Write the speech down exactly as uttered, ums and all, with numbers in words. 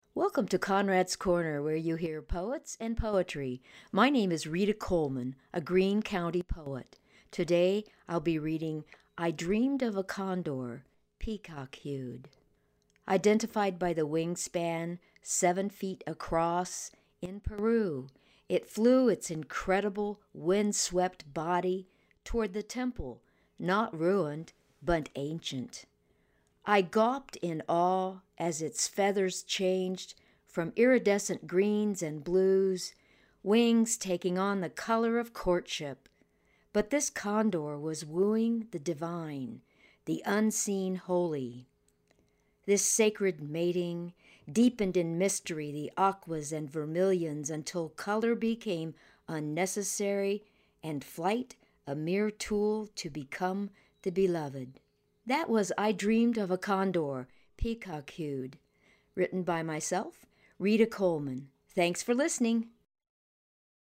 Welcome to Conrad's Corner, where you hear poets and poetry. My name is Rita Coleman, a Greene County poet. Today I'll be reading I Dreamed of a Condor, Peacock-Hued. Identified by the wingspan, seven feet across, in Peru, it flew its incredible, wind-swept body toward the temple, not ruined, but ancient. I gawped in awe as its feathers changed from iridescent greens and blues, wings taking on the color of courtship. But this condor was wooing the divine, the unseen holy. This sacred mating deepened in mystery the aquas and vermilions until color became unnecessary and flight a mere tool to become the beloved. That was I Dreamed of a Condor, Peacock-Hued, written by myself, Rita Coleman. Thanks for listening.